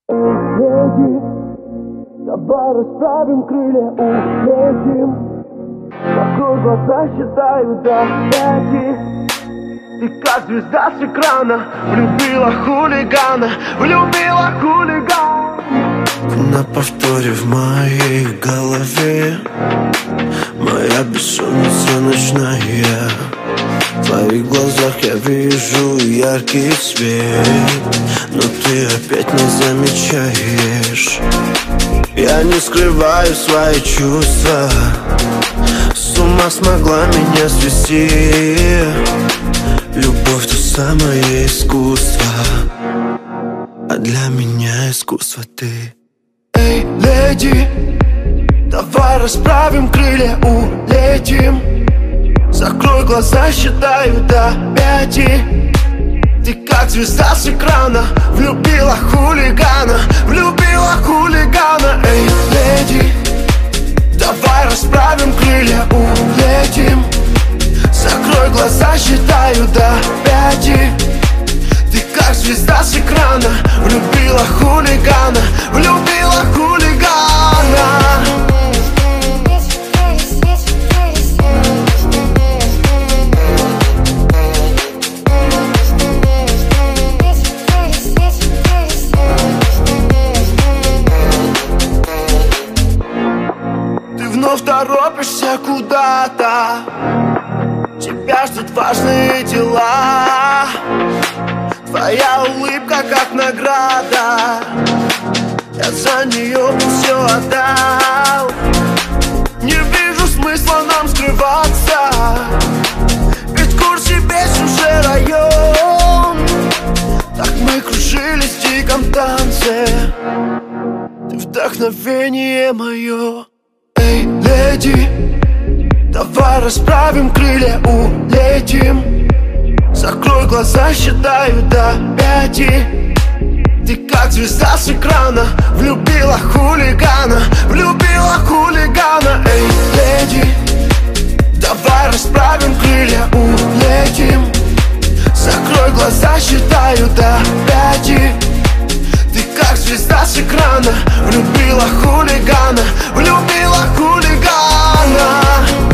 Лети, давай расправим крылья, улетим. Закрой глаза, считаю до 5. Ты как звезда с экрана, влюбила хулигана, влюбила хулигана. На повторе в моей голове моя бессонница ночная. В твоих глазах я вижу яркий свет, но ты опять не замечаешь. Я не скрываю свои чувства, с ума смогла меня свести. Любовь — то самое искусство, а для меня искусство ты. Эй, леди, давай расправим крылья, улетим. Закрой глаза, считаю до 5. Ты как звезда с экрана, влюбила хулигана, влюбила хулигана. Эй, леди, давай расправим крылья, улетим. Закрой глаза, считаю до 5. Ты как звезда с экрана, влюбила хулигана, влюбила хулигана. Ты вновь торопишься куда-то, тебя ждут важные дела. Твоя улыбка как награда, я за нее все отдал. Не вижу смысла нам скрываться, ведь в курсе весь уже район. Так мы кружились в диком танце, ты вдохновение мое. Эй, леди, давай расправим крылья, улетим. Закрой глаза, считаю до 5. Ты как звезда с экрана, влюбила хулигана, влюбила хулигана. Эй, леди, давай расправим крылья, улетим. Закрой глаза, считаю до 5. Ты как звезда с экрана, влюбила хулигана, влюбила хулигана.